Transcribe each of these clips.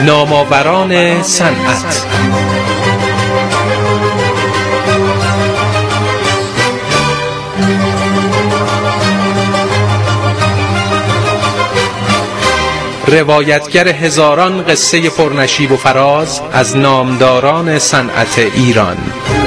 نامآوران صنعت. روایتگر هزاران قصه پرنشیب و فراز از نامداران صنعت ایران.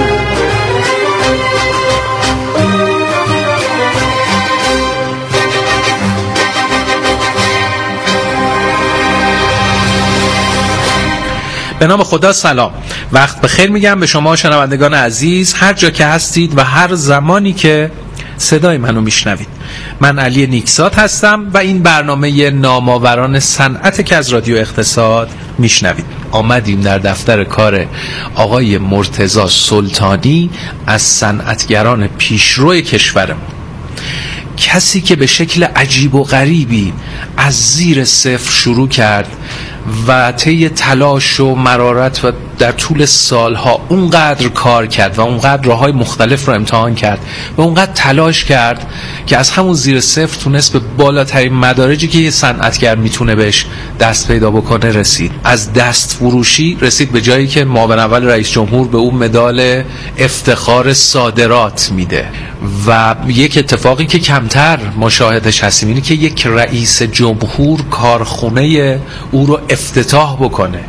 به نام خدا. سلام، وقت بخیر میگم به شما شنوندگان عزیز، هر جا که هستید و هر زمانی که صدای منو میشنوید. من علی نیکزاد هستم و این برنامه نامآوران صنعت که از رادیو اقتصاد میشنوید. آمدیم در دفتر کار آقای مرتضی سلطانی از صنعتگران پیشرو کشورمون، کسی که به شکل عجیب و غریبی از زیر صفر شروع کرد و طی تلاش و مرارت و در طول سالها اونقدر کار کرد و اونقدر راههای مختلف رو امتحان کرد و اونقدر تلاش کرد که از همون زیر صفر تونست به بالاترین مدارجی که یه صنعتگر میتونه بهش دست پیدا بکنه رسید. از دست فروشی رسید به جایی که معاون اول رئیس جمهور به اون مدال افتخار صادرات میده و یک اتفاقی که کمتر مشاهدش هستیم اینه که یک رئیس جمهور کارخونه او رو افتتاح بکنه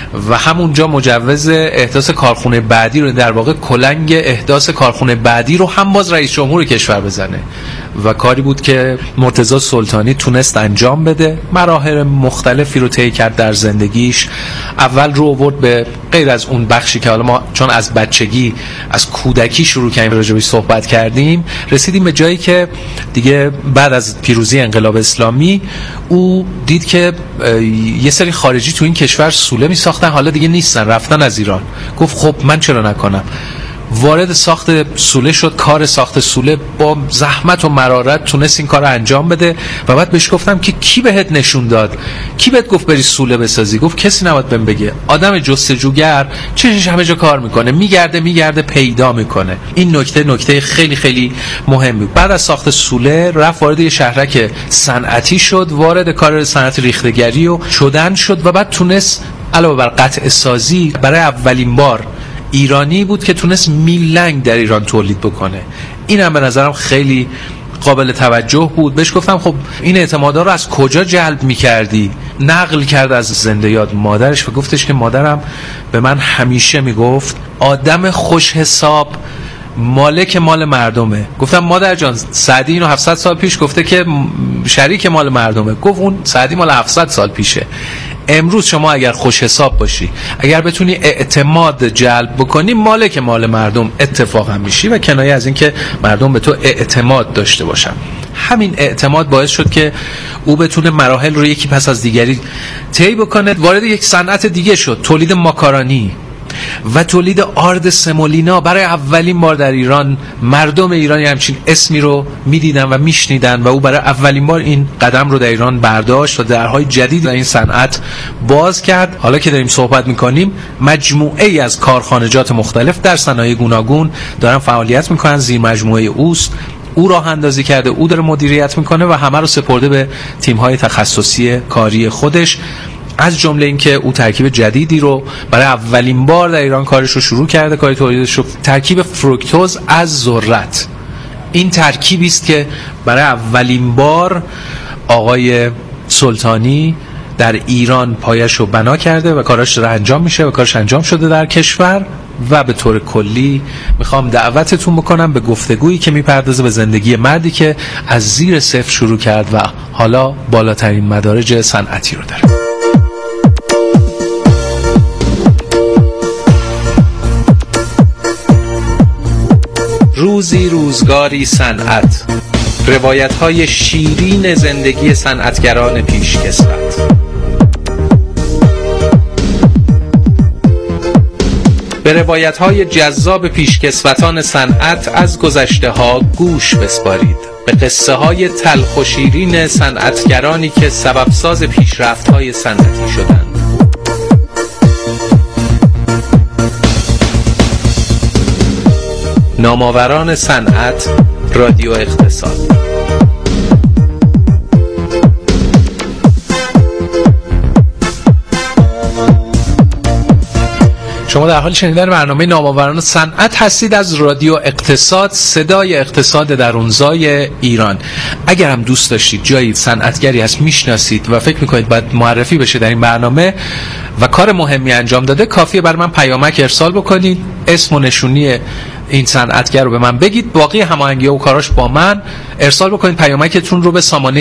و همونجا مجوز احداث کارخونه بعدی رو، در واقع کلنگ احداث کارخونه بعدی رو هم باز رئیس جمهور کشور بزنه و کاری بود که مرتضی سلطانی تونست انجام بده. مراحل مختلفی رو طی کرد در زندگیش. اول رو آورد به غیر از اون بخشی که حالا ما چون از بچگی از کودکی شروع کردیم راجعش صحبت کردیم، رسیدیم به جایی که دیگه بعد از پیروزی انقلاب اسلامی او دید که یه سری خارجی تو این کشور سوله می ساختن، حالا دیگه نیستن، رفتن از ایران. گفت خب من چرا نکنم؟ وارد ساخت سوله شد. کار ساخت سوله با زحمت و مرارت تونست این کار رو انجام بده و بعد بهش گفتم که کی بهت نشون داد؟ کی بهت گفت بری سوله بسازی؟ گفت کسی نباید بهم بگه. آدم جستجوگر چشش همه جا کار میکنه، میگرده پیدا میکنه. این نکته خیلی خیلی مهمی. بعد از ساخت سوله رفت وارد یه شهرک صنعتی شد، وارد کار صنعت ریختگری و شدن شد و بعد تونست علاوه بر قطع سازی برای اولین بار ایرانی بود که تونست میلنگ در ایران تولید بکنه. این هم به نظرم خیلی قابل توجه بود. بهش گفتم خب این اعتمادا رو از کجا جلب می‌کردی؟ نقل کرد از زنده یاد مادرش و گفتش که مادرم به من همیشه میگفت آدم خوش حساب مالک مال مردمه. گفتم مادر جان سعدی اینو 700 سال پیش گفته که شریک مال مردمه. گفت اون سعدی مال 700 سال پیشه. امروز شما اگر خوش حساب باشی، اگر بتونی اعتماد جلب بکنی، مالک مال مردم اتفاقا میشی و کنایه از این که مردم به تو اعتماد داشته باشن. همین اعتماد باعث شد که او بتونه مراحل رو یکی پس از دیگری طی بکنه. وارد یک صنعت دیگه شد، تولید ماکارونی و تولید آرد سمولینا. برای اولین بار در ایران مردم ایرانی همچین اسمی رو میدیدن و میشنیدن و او برای اولین بار این قدم رو در ایران برداشت و درهای جدید در این صنعت باز کرد. حالا که داریم صحبت میکنیم مجموعه ای از کارخانجات مختلف در صنایع گوناگون دارن فعالیت میکنن، زیر مجموعه اوست. او راه اندازی کرده، او داره مدیریت میکنه و همه رو سپرده به تیم‌های تخصصی کاری خودش. از جمله این که او ترکیب جدیدی رو برای اولین بار در ایران کارش رو شروع کرده، کار تولیدش رو، ترکیب فروکتوز از ذرت. این ترکیبی است که برای اولین بار آقای سلطانی در ایران پایش رو بنا کرده و کارش داره انجام میشه و کارش انجام شده در کشور. و به طور کلی میخوام دعوتتون بکنم به گفتگویی که میپردازه به زندگی مردی که از زیر صفر شروع کرد و حالا بالاترین مدارج صنعتی رو داره. روزی روزگاری صنعت، روایت‌های شیرین زندگی صنعتگران پیشکسوت. به روایت‌های جذاب پیشکسوتان صنعت از گذشته‌ها گوش بسپارید. به قصه‌های تلخ و شیرین صنعتگرانی که سببساز پیشرفت‌های صنعتی شدند. نامآوران صنعت، رادیو اقتصاد. شما در حال شنیدن برنامه نامآوران صنعت هستید از رادیو اقتصاد، صدای اقتصاد درونزای ایران. اگر هم دوست داشتید جایی صنعتگری هست میشناسید و فکر میکنید باید معرفی بشه در این برنامه و کار مهمی انجام داده، کافیه بر من پیامک ارسال بکنید، اسم و نشونی این صنعتگر رو به من بگید، باقی هماهنگی‌ها و کاراش با من ارسال بکنید. پیامکتون رو به سامانه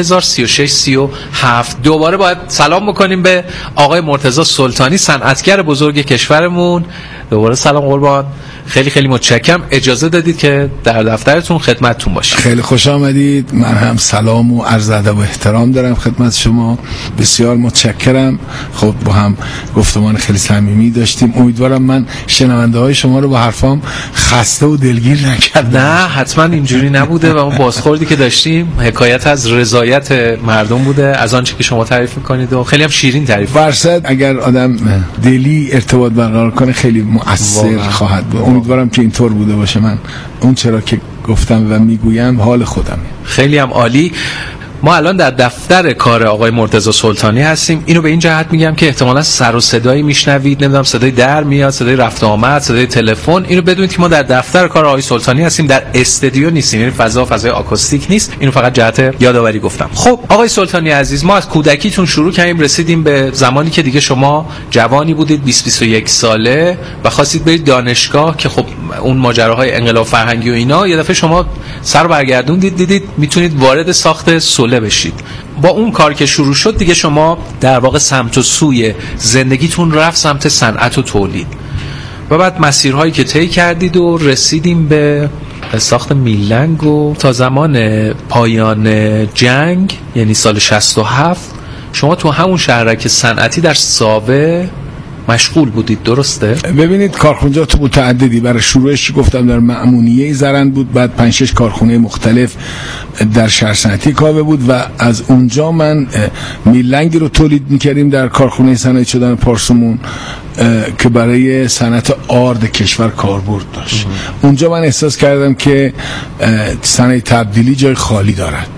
3003637. دوباره باید سلام بکنیم به آقای مرتضی سلطانی، صنعتگر بزرگ کشورمون. دوباره سلام قربان، خیلی خیلی متشکرم اجازه دادید که در دفترتون خدمتتون باشم. خیلی خوش آمدید. من هم سلام و عرض ادب و احترام دارم خدمت شما. بسیار متشکرم. خب با هم گفتمان خیلی صمیمی داشتیم. امیدوارم من شنونده های شما رو با حرفام خسته و دلگیر نکردم. نه حتما اینجوری نبوده و اون بازخوردی که داشتیم حکایت از رضایت مردم بوده از آنچه که شما تعریف میکنید و خیلی هم شیرین تعریف. فرصت اگر آدم دلی ارتباط برقرار کنه خیلی مؤثر خواهد بود. امیدوارم که اینطور بوده باشه. من اون چرا که گفتم و میگویم حال خودمه. خیلی هم عالی. ما الان در دفتر کار آقای مرتضی سلطانی هستیم. اینو به این جهت میگم که احتمالاً سر و صدایی میشنوید، نمیدونم صدای در میاد، صدای رفت آمد، صدای تلفن. اینو بدونید که ما در دفتر کار آقای سلطانی هستیم، در استودیو نیستیم، یعنی فضای آکوستیک نیست. اینو فقط جهت یادآوری گفتم. خب آقای سلطانی عزیز، ما از کودکیتون شروع کردیم، رسیدیم به زمانی که دیگه شما جوانی بودید، 20-21 ساله و خواستید برید دانشگاه که خب اون ماجراهای انقلاب فرهنگی و اینا، یه دفعه شما سر برگردوندید، دیدید میتونید وارد ساخت سوله بشید. با اون کار که شروع شد دیگه شما در واقع سمت و سوی زندگیتون رفت سمت صنعت و تولید و بعد مسیرهایی که طی کردید و رسیدیم به ساخت میلنگ و تا زمان پایان جنگ یعنی سال 67 شما تو همون شهرک صنعتی در ساوه مشغول بودید، درسته؟ ببینید کارخونجات متعددی، برای شروعش گفتم در مأمونیه زرند بود، بعد 5-6 کارخونه مختلف در شهر صنعتی کاوه بود و از اونجا من میلنگی رو تولید میکردیم در کارخونه صنایع شدن پارسمون که برای صنعت آرد کشور کاربرد داشت. اونجا من احساس کردم که صنایع تبدیلی جای خالی دارد.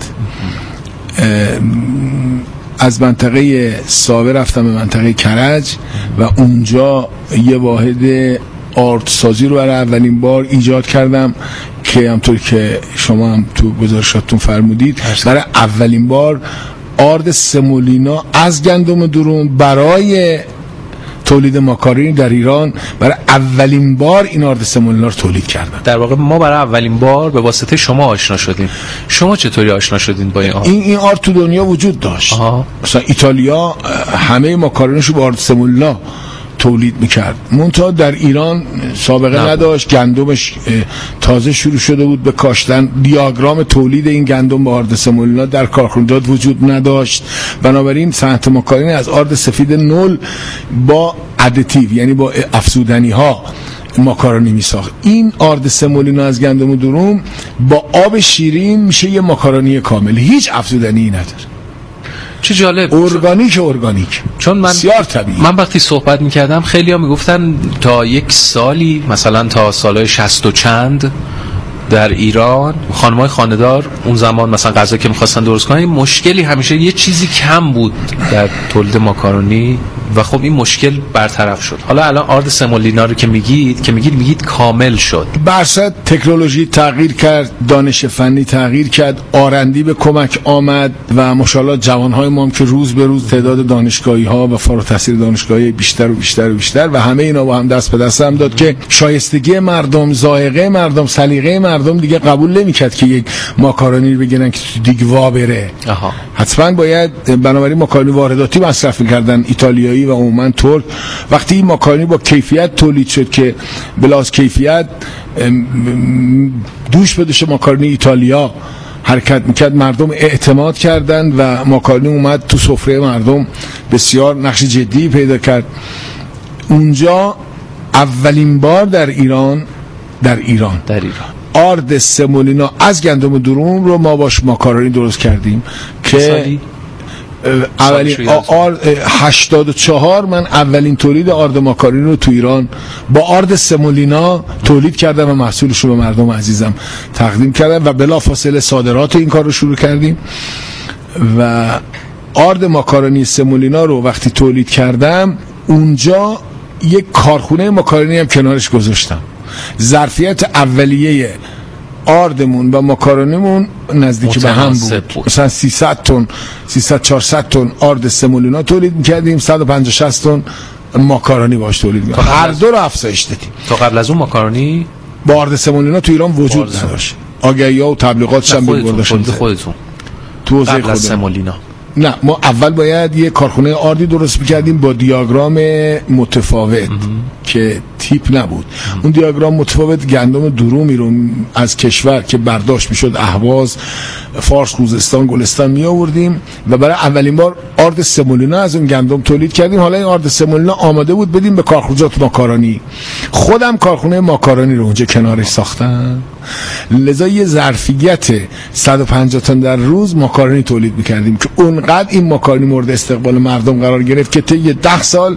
از منطقه ساوه رفتم به منطقه کرج و اونجا یه واحد آردسازی رو برای اولین بار ایجاد کردم که همطور که شما هم تو گزارشاتتون فرمودید برای اولین بار آرد سمولینا از گندم دروم برای تولید ماکارونی در ایران برای اولین بار این آرد سمولینا رو تولید کردن. در واقع ما برای اولین بار به واسطه شما آشنا شدیم. شما چطوری آشنا شدین با این آرد؟ این آرد تو دنیا وجود داشت. مثلا ایتالیا همه ماکارونیشو با آرد سمولینا تولید میکرد، منتها در ایران سابقه نداشت. گندمش تازه شروع شده بود به کاشتن، دیاگرام تولید این گندم با آرد سمولینا در کارخونجات وجود نداشت. بنابراین صنعت ماکارونی از آرد سفید نول با ادیتیو یعنی با افزودنی ها ماکارونی میساخت. این آرد سمولینا از گندم دروم با آب شیرین میشه یه ماکارونی کامل، هیچ افزودنی نداره. چه جالب، ارگانیک. چون بسیار طبیعی. من وقتی صحبت میکردم خیلی ها میگفتن تا یک سالی مثلا تا سالهای 60 و چند در ایران خانم‌های خانه‌دار اون زمان مثلا غذا که می‌خواستن درست کنن مشکلی همیشه یه چیزی کم بود در تولید ماکارونی و خب این مشکل برطرف شد. حالا الان آرد سمولینا رو که میگید کامل شد. برصد تکنولوژی تغییر کرد، دانش فنی تغییر کرد، آرندی به کمک آمد و ماشاءالله جوان‌های ما هم که روز به روز تعداد دانشگاهی‌ها و فارغ التحصیل دانشگاهی بیشتر و همه اینا با هم دست به دست هم داد که شایستگی مردم، ذائقه مردم، سلیقه مردم دیگه قبول نمی‌کرد که یک ماکارونی رو بگیرن که دیگه وا بره. حتما باید بنابراین ماکارونی وارداتی مصرف می‌کردن، ایتالیایی و عموما ترک. وقتی این ماکارونی با کیفیت تولید شد که بلاس کیفیت دوش بدشه ماکارونی ایتالیا حرکت میکرد، مردم اعتماد کردن و ماکارونی اومد تو سفره مردم، بسیار نقش جدی پیدا کرد. اونجا اولین بار در ایران آرد سمولینا از گندم دروم رو ما باش ماکارونی درست کردیم که اولین 84 من اولین تولید آرد ماکارونی رو تو ایران با آرد سمولینا تولید کردم و محصولش رو به مردم عزیزم تقدیم کردم و بلافاصله صادرات این کار رو شروع کردیم. و آرد ماکارونی سمولینا رو وقتی تولید کردم اونجا یک کارخونه ماکارونی هم کنارش گذاشتم. ظرفیت اولیه آردمون و ماکارونیمون نزدیک به هم بود. مثلا 300 تن 300-400 تن آرد سمولینا تولید می‌کردیم، 150-60 تن ماکارونی باش تولید می‌کردیم. هر دو رو افزایش دادیم. تا قبل از اون ماکارونی با آرد سمولینا تو ایران وجود نداشت. آگهی‌ها و تبلیغاتش هم می‌بردن خودتون تو حوزه قبل از سمولینا. نه، ما اول باید یه کارخونه آردی درست می‌کردیم با دیاگرام متفاوت که تیپ نبود. اون دیاگرام متفاوت گندم درومی رو از کشور که برداشت میشد اهواز، فارس، خوزستان، گلستان می آوردیم و برای اولین بار آرد سمولینا از اون گندم تولید کردیم. حالا این آرد سمولینا آماده بود بدیم به کارخونجات ماکارونی. خودم کارخونه ماکارونی رو اونجا کنارش ساختم، لذا یه ظرفیت 150 تن در روز ماکارونی تولید می‌کردیم که اونقدر این ماکارونی مورد استقبال مردم قرار گرفت که طی 10 سال،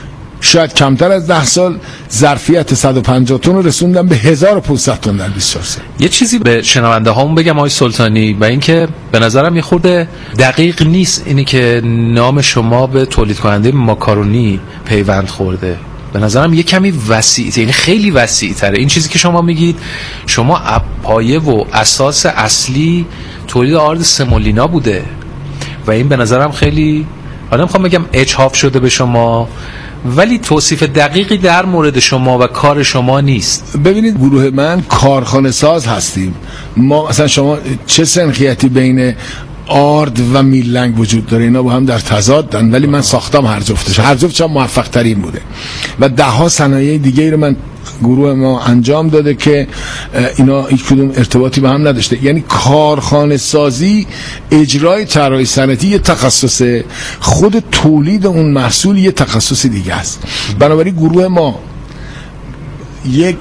شاید کمتر از 10 سال، ظرفیت 150 تن رو رسوندم به 1500 تن در 24 سال. یه چیزی به شنونده هامون بگم آقای سلطانی، و اینکه به نظرم یه خورده دقیق نیست اینی که نام شما به تولید کننده ماکارونی پیوند خورده. به نظرم یه کمی وسیع، یعنی خیلی وسیع تره این چیزی که شما میگید. شما پایه و اساس اصلی تولید آرد سمولینا بوده و این به نظرم خیلی، حالا میخوام بگم اجحاف شده به شما، ولی توصیف دقیقی در مورد شما و کار شما نیست. ببینید، گروه من کارخانه ساز هستیم. ما مثلا شما چه سنخیتی بین آرد و میلنگ وجود داره، اینا با هم در تضادن، ولی من ساختم هر جفتش. هر جفتش هم موفق ترین بوده و ده ها صنایع دیگه ای رو من گروه ما انجام داده که اینا هیچ کدوم ارتباطی به هم نداشته. یعنی کارخانه سازی، اجرای طراحی صنعتی یه تخصصه، خود تولید اون محصول یه تخصص دیگه است. بنابراین گروه ما یک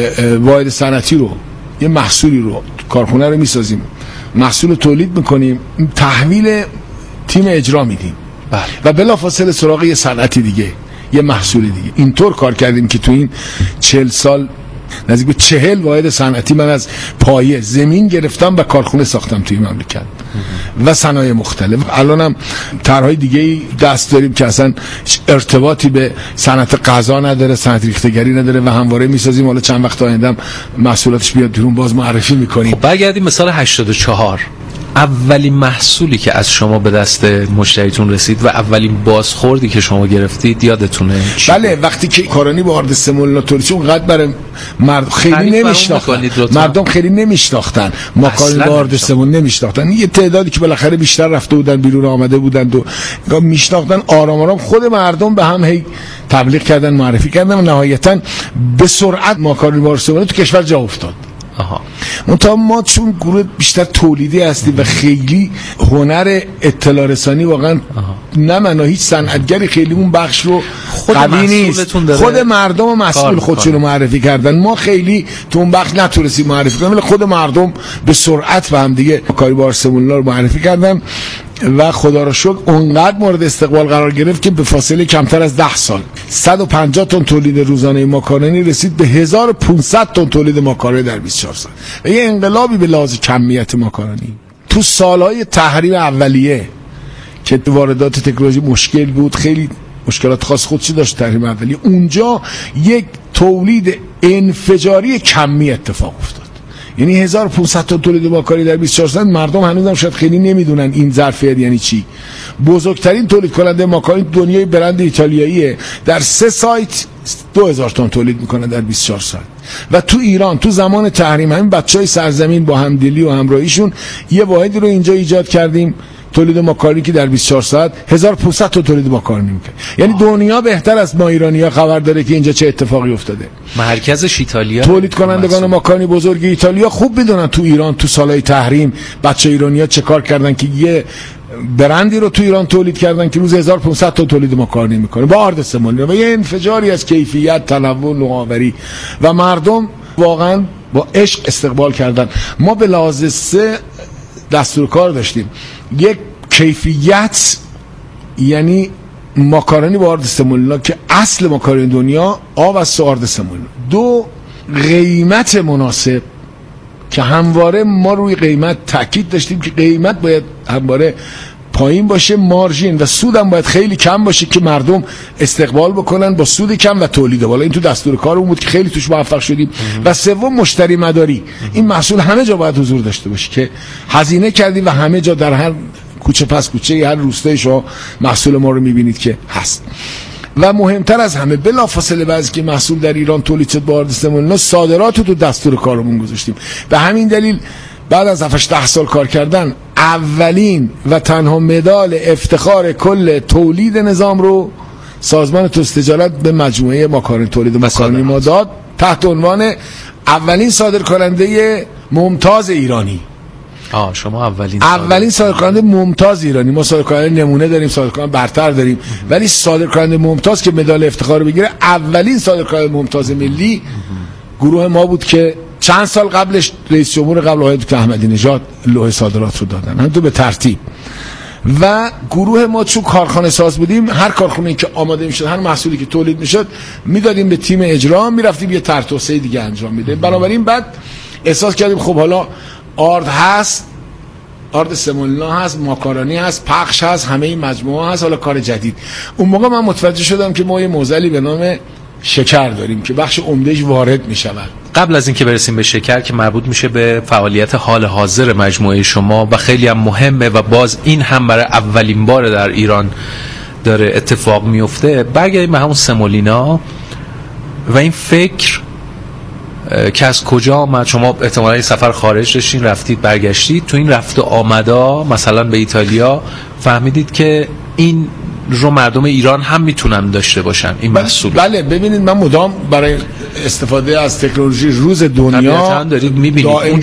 واحد صنعتی رو، یه محصولی رو، کارخونه رو میسازیم، محصول تولید میکنیم، تحویل تیم اجرا میدیم و بلافاصله سراغ یه صنعتی دیگه، یه محصول دیگه. اینطور کار کردیم که تو این 40 سال نزدیک به 40 واحد صنعتی من از پایه زمین گرفتم و کارخونه ساختم توی مملکت و صنایع مختلف. الانم طرحهای دیگه دست داریم که اصلا ارتباطی به صنعت غذا نداره، صنعت ریختگری نداره و همواره میسازیم. حالا چند وقت آینده محصولاتش بیاد بیرون باز معرفی میکنیم. خب برگردیم مثال 84. اولین محصولی که از شما به دست مشتریتون رسید و اولین بازخوردی که شما گرفتید یادتونه؟ بله، وقتی که کارانی با آرد سمولینا تولید اونقدر برای مردم خیلی نمیشناختن. مردم خیلی نمیشناختن، ماکارونی با آرد سمول نمیشناختن. یه تعدادی که بالاخره بیشتر رفته بودن بیرون آمده بودن و میشناختن، آرام آرام خود مردم به هم هی تبلیغ کردن، معرفی کردن و نهایتاً به سرعت ماکارونی با آرد سمول تو کشور جا افتاد. منتها ما چون گروه بیشتر تولیدی هستیم و خیلی هنر اطلاع رسانی واقعا نه من هیچ صنعتگری خیلی اون بخش رو قوی نیست. خود مردم و مسئول خودشون رو معرفی کردن، ما خیلی تو اون بخش نتونستیم معرفی کنیم، ولی خود مردم به سرعت به هم دیگه ماکارونی با آرد سمولینا رو معرفی کردن و خدا را شکر اونقدر مورد استقبال قرار گرفت که به فاصله کمتر از 10 سال 150 تن تولید روزانه ماکارونی رسید به 1500 تن تولید ماکارونی در 24 سال. و یه انقلابی به لحاظ کمیت ماکارونی. تو سالهای تحریم اولیه که واردات تکنولوژی مشکل بود، خیلی مشکلات خاص خودشی داشت تحریم اولیه، اونجا یک تولید انفجاری کمی اتفاق افتاد. یعنی 1500 تا تولید ماکارونی در 24 ساعت. مردم هنوزم شاید خیلی نمیدونن این ظرفیت یعنی چی. بزرگترین تولید کننده ماکارونی دنیای برند ایتالیاییه، در 3 سایت 2000 تن تولید میکنه در 24 ساعت. و تو ایران تو زمان تحریم همین بچهای سرزمین با همدلی و همراهیشون یه واحدی رو اینجا ایجاد کردیم، تولید ماکارونی که در 24 ساعت 1500 تا تولید ماکارونی میکنه. یعنی دنیا بهتر از ما ایرانی‌ها خبر داره که اینجا چه اتفاقی افتاده. مرکزش ایتالیا. تولید کنندگان ماکارونی بزرگ ایتالیا خوب میدونن تو ایران تو سالهای تحریم بچه ایرانی‌ها چه کار کردن که یه برندی رو تو ایران تولید کردن که روز 1500 تا تولید ماکارونی میکنه با آرد سمولینا و یه انفجاری از کیفیت، تنوع، نوآوری و مردم واقعا با عشق استقبال کردن. ما به لحاظ 3 دستور کار داشتیم. یک، کیفیت، یعنی ماکارونی با آرد سمولینا که اصل ماکارونی دنیا آب است و آرد سمولینا. 2، قیمت مناسب که همواره ما روی قیمت تاکید داشتیم که قیمت باید همواره پایین باشه، مارژین و سودم باید خیلی کم باشه که مردم استقبال بکنن با سود کم و تولید بالا. این تو دستور کارمون بود که خیلی توش موفق شدیم. و سوم مشتری مداری. این محصول همه جا باید حضور داشته باشه که هزینه کردیم و همه جا در هر کوچه پس کوچه هر روستای شما محصول ما رو می‌بینید که هست. و مهمتر از همه بلافاصله بعضی که محصول در ایران تولید شد با آرد سمولنا، صادرات رو تو دستور کارمون گذاشتیم. به همین دلیل بعد از 7-10 سال کار کردن اولین و تنها مدال افتخار کل تولید نظام رو سازمان توسعه تجارت به مجموعه ماکارونی تولید ماکارونی ما داد تحت عنوان اولین صادرکننده ممتاز ایرانی. شما اولین صادرکننده ممتاز ایرانی. ما صادرکننده نمونه داریم، صادرکننده برتر داریم، ولی صادرکننده ممتاز که مدال افتخار بگیره، اولین صادرکننده ممتاز ملی گروه ما بود که چند سال قبلش رئیس جمهور قبل آقای دکتر احمدی نژاد لوح صادرات رو دادن، هم تو به ترتیب. و گروه ما چون کارخانه ساز بودیم، هر کارخانه‌ای که آماده میشد، هر محصولی که تولید میشد میدادیم به تیم اجرا، میرفتیم یه طرح توسعه دیگه انجام میده. بنابراین بعد احساس کردیم خب حالا آرد هست، آرد سمولنا هست، ماکارونی هست، پخش هست، همه این مجموعه هست، حالا کار جدید. اون موقع من متوجه شدم که ما یه معضلی به نام شکر داریم که بخش عمدهش وارد می شود. قبل از اینکه برسیم به شکر که مربوط میشه به فعالیت حال حاضر مجموعه شما و خیلی هم مهمه و باز این هم برای اولین بار در ایران داره اتفاق میفته، برگردیم به همون سمولینا و این فکر که از کجا آمد. شما احتمالاً این سفر خارج داشتین، رفتید برگشتید، تو این رفت و آمدا مثلا به ایتالیا فهمیدید که این رو مردم ایران هم میتونن داشته باشن این محصول. بله ببینید من مدام برای استفاده از تکنولوژی روز دنیا دارید میبینید اون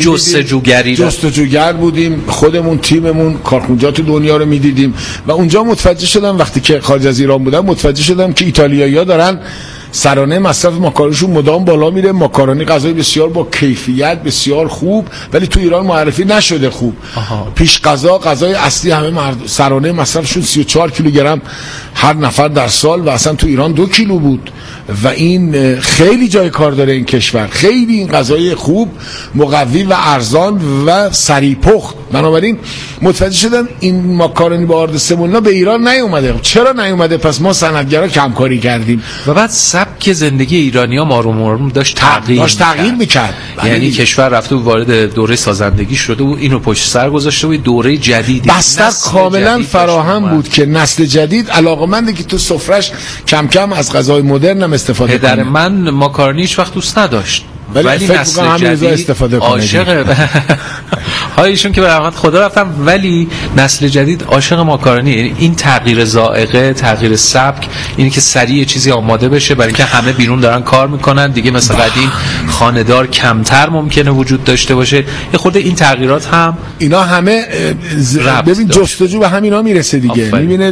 جستجوگر بودیم، خودمون تیممون کارخونجات دنیا رو میدیدیم و اونجا متوجه شدم وقتی که خارج از ایران بودم متوجه شدم که ایتالیایی‌ها دارن سرانه مصرف ماکارونیشون مدام بالا میره. ماکارونی غذای بسیار با کیفیت، بسیار خوب، ولی تو ایران معرفی نشده خوب. پیش غذای اصلی همه سرانه مصرفشون 34 کیلوگرم هر نفر در سال و اصلا تو ایران 2 کیلو بود و این خیلی جای کار داره این کشور. خیلی این غذای خوب، مقوی و ارزان و سریع پخت. بنابراین متوجه شدم این ماکارونی با آرد سمولنا به ایران نیومده. چرا نیومده؟ پس ما صنعتگرا کمکاری کردیم و بعد سبک زندگی ایرانی‌ها آروم داشت تغییر می‌کرد. یعنی کشور رفته و وارد دوره سازندگی شده و اینو پشت سر گذاشته و دوره جدیدی بستر کاملا فراهم بود که نسل جدید علاقه‌منده که تو سفرش کم کم از غذای مدرن هم استفاده کنه. پدر من ماکارونی هیچ وقت دوست نداشت ولی نسل جدید استفاده کنه. عاشق هایشون که به رحمت خدا رفتم، ولی نسل جدید عاشق ماکارونی. یعنی این تغییر ذائقه، تغییر سبک، اینی که سریع چیزی آماده بشه برای اینکه همه بیرون دارن کار میکنن دیگه، مثل قدیم خانه‌دار کمتر ممکنه وجود داشته باشه. یه خورده این تغییرات هم اینا همه ببین جستجو به همینا میرسه دیگه. میبینه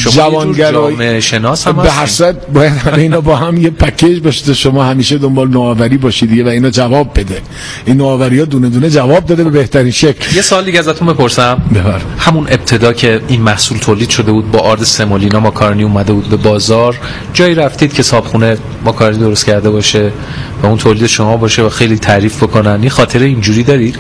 جوانگرای شناس هم به هر صورت باید اینا با هم یه پکیج باشه. شما همیشه دنبال نوآوری باشید دیگه و اینا جواب بده. این نوآوری‌ها دونه دونه جواب داده به بهترین شکل. یه سوال دیگه ازتون بپرسم. همون ابتدا که این محصول تولید شده بود با آرد سمولینا، ماکارونی اومده بود به بازار، جایی رفتید که صابخونه ماکارونی درست کرده باشه و اون تولید شما باشه و خیلی تعریف بکنن؟ این خاطره اینجوری دارید؟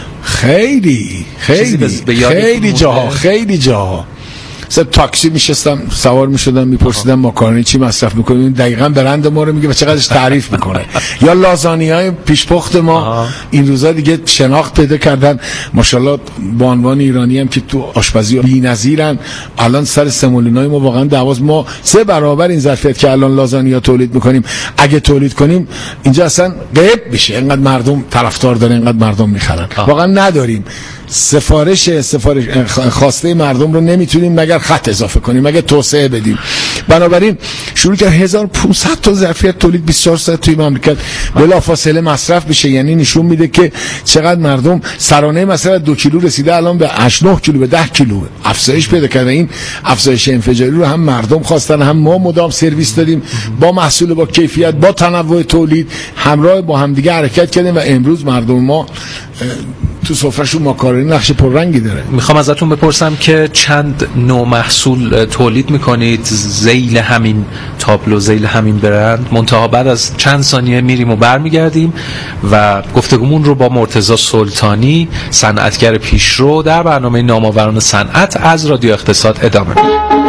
خیلی جاها مثلا تاکسی میشستم سوار میشدم میپرسیدم ماکارونی چی مصرف میکنین، دقیقاً برند ما رو میگه و چقدرش تعریف میکنه. یا لازانیای پیشپخت ما این روزا دیگه شناخت پیدا کردن ماشاءالله با عنوان ایرانی هم که تو آشپزی بی‌نظیرن. الان سر سمولینای ما واقعا دعواست. ما 3 برابر این ظرفیت که الان لازانیا تولید میکنیم اگه تولید کنیم اینجا اصلا غیب میشه. اینقدر مردم طرفدار داره، اینقدر مردم میخرن. واقعا نداریم. سفارش خواسته مردم رو نمیتونیم مگر خط اضافه کنیم، مگر توسعه بدیم. بنابراین شروع کرد 1500 تا ظرفیت تولید 24 ساعت توی مملکت بلافاصله مصرف بشه. یعنی نشون میده که چقدر مردم سرانه مصرف 2 کیلو رسیده الان به 8-9 کیلو به 10 کیلو افزایش پیدا کرده. این افزایش انفجاری رو هم مردم خواستن، هم ما مدام سرویس دادیم با محصول با کیفیت، با تنوع تولید همراه با هم دیگه حرکت کردیم و امروز مردم ما تو سفرهشون ماکارونی نقش پررنگی داره. میخوام ازتون بپرسم که چند نوع محصول تولید میکنید ذیل همین تابلو، ذیل همین برند؟ منتها بعد از چند ثانیه میریم و برمیگردیم و گفتگومون رو با مرتضی سلطانی، صنعتگر پیشرو، در برنامه نامآوران صنعت از رادیو اقتصاد ادامه میدیم.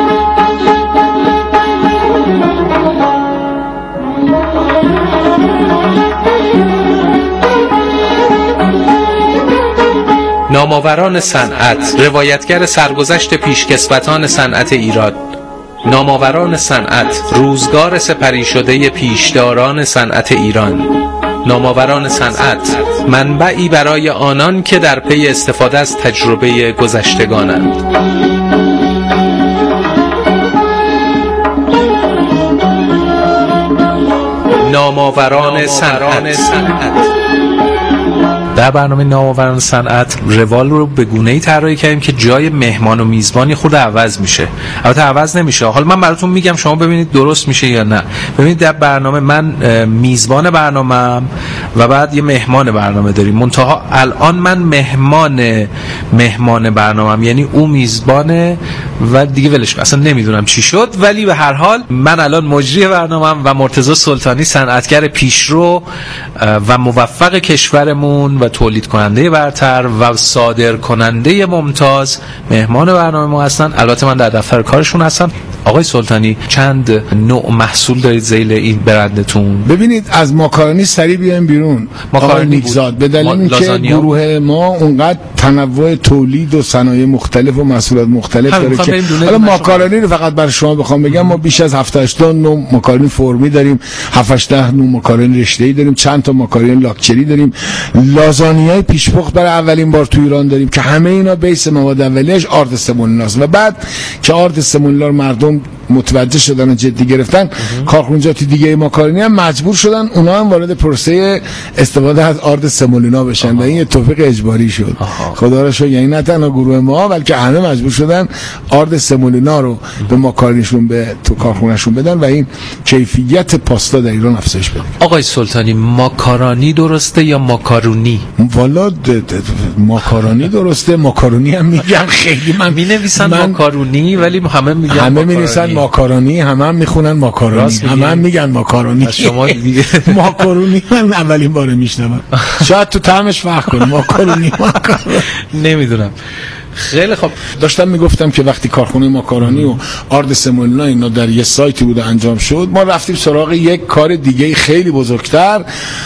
نامآوران صنعت، روایتگر سرگذشت پیشکسوتان صنعت ایران. نامآوران صنعت، روزگار سپری شده پیشداران صنعت ایران. نامآوران صنعت، منبعی برای آنان که در پی استفاده از تجربه گذشتگانند. نامآوران صنعت. در برنامه نامآوران صنعت روال رو به گونه‌ای طراحی کردیم که جای مهمان و میزبانی خود عوض میشه. البته عوض نمیشه، حالا من براتون میگم شما ببینید درست میشه یا نه. ببینید در برنامه من میزبان برنامه‌ام و بعد یه مهمان برنامه داریم. منتها الان من مهمان برنامه‌ام، یعنی او میزبانه و دیگه ولش اصلا نمیدونم چی شد، ولی به هر حال من الان مجری برنامه‌ام و مرتضی سلطانی، صنعتگر پیشرو و موفق کشورمون و تولید کننده برتر و صادر کننده ممتاز، مهمان برنامه ما هستن. البته من در دفتر کارشون هستم. آقای سلطانی، چند نوع محصول دارید ذیل این برندتون؟ ببینید از ماکارونی سریع بیایم بیرون. آقای نیکزاد، به دلیل اینکه گروه ما اونقدر تنوع تولید و صنایع مختلف و محصولات مختلف داره که حالا ماکارونی رو فقط برای شما بخوام بگم، ما بیش از 70-80 نوع ماکارونی فرمی داریم، 7-8 نوع ماکارونی رشته‌ای داریم، چند تا ماکارونی لاکچری داریم، لازانیای پیشپخت برای اولین بار تو ایران داریم که همه اینا بیس مواد اولیه‌اش آرد سمولیناست و بعد که آرد سمولینا مردم متوجه شدن و جدی گرفتن، کارخونجات دیگه ماکارونی هم مجبور شدن اونا هم وارد پروسه استفاده از آرد سمولینا بشن و این یه توفیق اجباری شد. خدا را شکر، یعنی نه تنها گروه ما بلکه همه مجبور شدن آرد سمولینا رو به ماکارونیشون به تو کارخونهشون بدن و این کیفیت پاستا در ایران افزایش بده. آقای سلطانی، ماکارونی درسته یا ماکارونی؟ والا ماکارونی درسته، ماکارونی هم میگن، خیلی من مینویسن ماکارونی ولی همه میگن همه مینویسن ماکارونی، همه هم میخونن ماکارونی، همه هم میگن ماکارونی. شما ماکارونی من اولین بار میشنوم، شاید تو طعمش فرق کنه. ماکارونی نمیدونم. خیلی خب، داشتم میگفتم که وقتی کارخونه ماکارونی و آرد سمولینا اینا در یه سایتی بوده انجام شد، ما رفتیم سراغ یک کار دیگه خیلی بزرگتر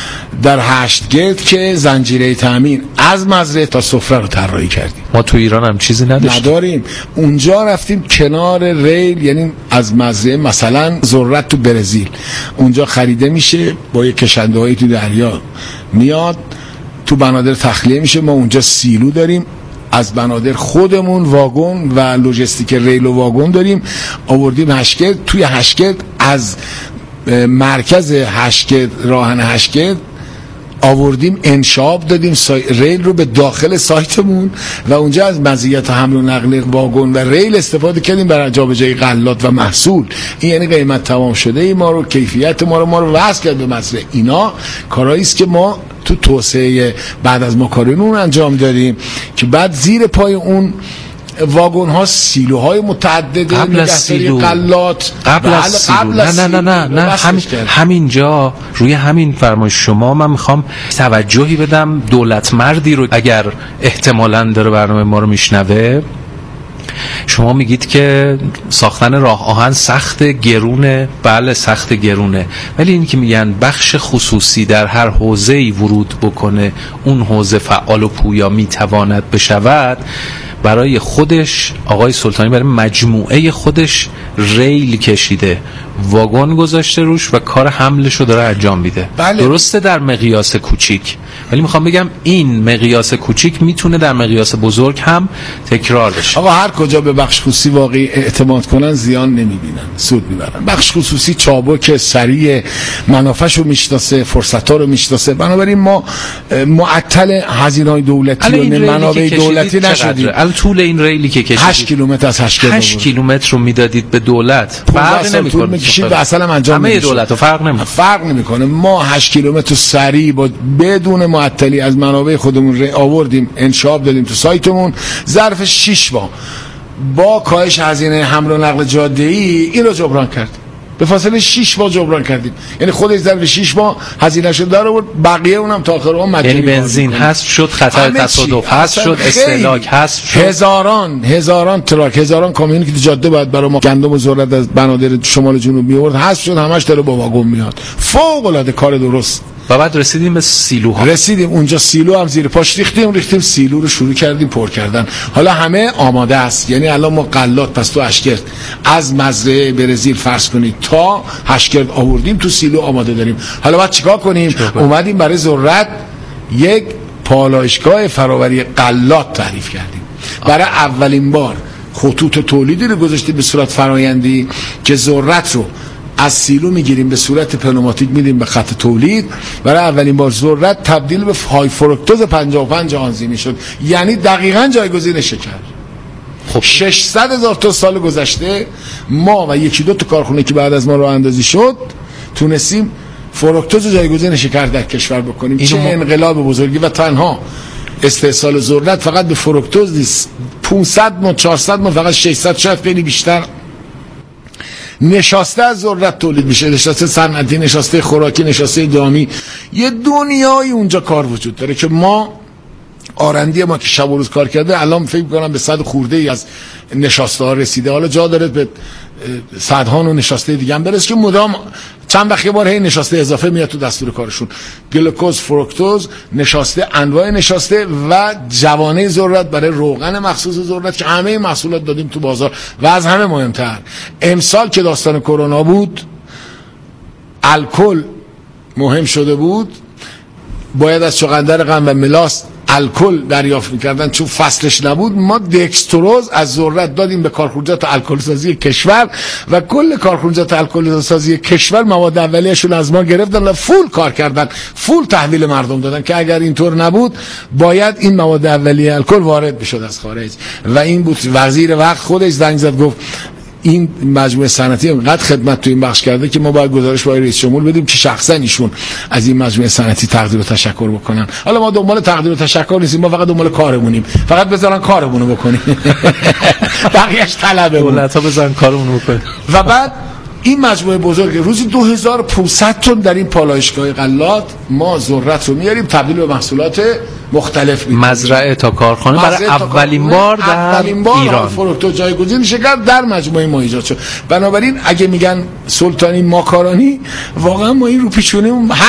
در 8 گرد که زنجیره تامین از مزرعه تا سفره رو طراحی کردیم. ما تو ایران هم چیزی نداریم. اونجا رفتیم کنار ریل، یعنی از مزرعه مثلا ذرت تو برزیل اونجا خریده میشه، با یک کشنده‌ای تو دریا میاد تو بنادر تخلیه میشه. ما اونجا سیلو داریم، از بنادر خودمون واگن و لوجستیک ریل و واگن داریم، آوردیم هشگرد. توی هشگرد از مرکز هشگرد، راهن هشگرد آوردیم انشاب دادیم ریل رو به داخل سایتمون و اونجا از مزیت حمل و نقل واگن و ریل استفاده کردیم برای جابجایی غلات و محصول. این یعنی قیمت تمام شده ای ما رو، کیفیت ما رو وصل کرد به مزرعه. اینا کارهایی است که ما تو توسعه بعد از ماکارونی انجام دادیم که بعد زیر پای اون واگن ها سیلوهای متعدده، قبل از سیلو، غلات، قبل از سیلو. نه همینجا روی همین فرمایش شما من میخوام توجهی بدم. دولت مردی رو اگر احتمالاً داره برنامه ما رو میشنوه، شما میگید که ساختن راه آهن سخت، گرونه. بله سخت، گرونه، ولی این که میگن بخش خصوصی در هر حوزه‌ای ورود بکنه، اون حوزه فعال و پویا میتواند بشود. برای خودش آقای سلطانی برای مجموعه خودش ریل کشیده، واگن گذاشته روش و کار حملش رو داره انجام میده. بله. درسته در مقیاس کوچیک، ولی میخوام بگم این مقیاس کوچیک میتونه در مقیاس بزرگ هم تکرار بشه. آقا هر کجا به بخش خصوصی واقعی اعتماد کنن زیان نمیبینن، سود میبرن. بخش خصوصی چابک، سریع، منافعشو میشناسه، فرصت‌ها رو میشناسه. بنابراین ما معطل هزینه‌های دولتی و منابع دولتی نشدیم. الان طول این ریلی که کشیدید 8 کیلومتر از 8 کیلومتر رو میدادید به دولت، فرق نمیکنه. طول میکشید و اصلا انجام همه دولت فرق نمیکنه. ما 8 کیلومتر سریع با بدون معطلی از منابع خودمون آوردیم، انشاب دادیم تو سایتمون، ظرف 6 ماه با کاهش هزینه حمل و نقل جاده‌ای این رو جبران کردیم. به فاصله 6 ماه جبران کردیم، یعنی خودش ظرف 6 ماه هزینه شد در آورد، بقیه اونم تا آخر عمر مجانی. یعنی بنزین حذف شد، خطر تصادف حذف شد، استهلاک حذف شد. هزاران تراک، هزاران کامیونی که تو جاده باید برای ما گندم و ذرت از بنادر شمال جنوب میورد حذف شد، همش داره با واگن میاد. فوق العاده کار درست. و بعد رسیدیم به سیلوها. رسیدیم اونجا سیلو هم زیر پاش ریختیم سیلو رو شروع کردیم پر کردن. حالا همه آماده است، یعنی الان ما غلات پس تو اشکرد از مزرعه برزیل فرض کنید تا اشکرد آوردیم تو سیلو آماده داریم. حالا باید چیکار کنیم؟ اومدیم برای ذرت یک پالایشگاه فراوری غلات تعریف کردیم. برای اولین بار خطوط تولیدی رو گذاشتیم به صورت فرآیندی که ذرت رو از سیلو میگیریم به صورت پنوماتیک میدیم به خط تولید. برای اولین بار ذرت تبدیل به های فرکتوز 55 آنزیمی شد، یعنی دقیقاً جایگزین شکر. خب 600,000 تا سال گذشته ما و یکی دو تا کارخونه که بعد از ما راه اندازی شد تونستیم فرکتوز جایگزین شکر در کشور بکنیم. چه انقلاب بزرگی! و تنها استحصال ذرت فقط به فرکتوز نیست، 500 ما 400 ما فقط 600 شاید خیلی بیشتر نشاسته از ذرت تولید میشه، نشاسته صنعتی، نشاسته خوراکی، نشاسته دامی. یه دنیای اونجا کار وجود داره که ما آرندی ما که شب و روز کار کرده الان فکر می‌کنم به 100 خورده ای از نشاسته ها رسیده. حالا جا داره به صدها و نشاسته دیگه هم برسه که مدام چند وقت یه بار هی نشاسته اضافه میاد تو دستور کارشون. گلوکوز، فرکتوز، نشاسته، انواع نشاسته و جوانه ذرت برای روغن مخصوص ذرت که همه محصولات دادیم تو بازار. و از همه مهمتر امسال که داستان کرونا بود الکل مهم شده بود، باید از چغندر قند و ملاس الکل دریافت می‌کردن چون فصلش نبود. ما دکستروز از ذرت دادیم به کارخونجات الکل‌سازی کشور و کل کارخونجات الکل‌سازی کشور مواد اولیه‌شون از ما گرفتن و فول کار کردن، فول تحویل مردم دادن که اگر اینطور نبود باید این مواد اولیه الکل وارد بشد از خارج. و این بود وزیر وقت خودش زنگ زد گفت این مجموعه صنعتی انقدر خدمت تو این بخش کرده که ما باید گزارش با رئیس جمهور بدیم که شخصا ایشون از این مجموعه صنعتی تقدیر و تشکر بکنن. حالا ما دنبال تقدیر و تشکر نیستیم، ما فقط دنبال کارمونیم، فقط بذارن کارمونو بکنیم بقیه‌اش طلبه دولت‌ها بذارن کارمونو بکنن. و بعد این مجموعه بزرگ روزی 2500 تن در این پالایشگاه غلات ما ذرت رو میاریم تبدیل به محصولات مختلف می‌کنیم. مزرعه تا کارخانه برای اولین بار در ایران فرکتوز جایگزین شکر در مجموعه ما ایجاد شد. بنابراین اگه میگن سلطانی ماکارانی، واقعا ما این رو پیچونیم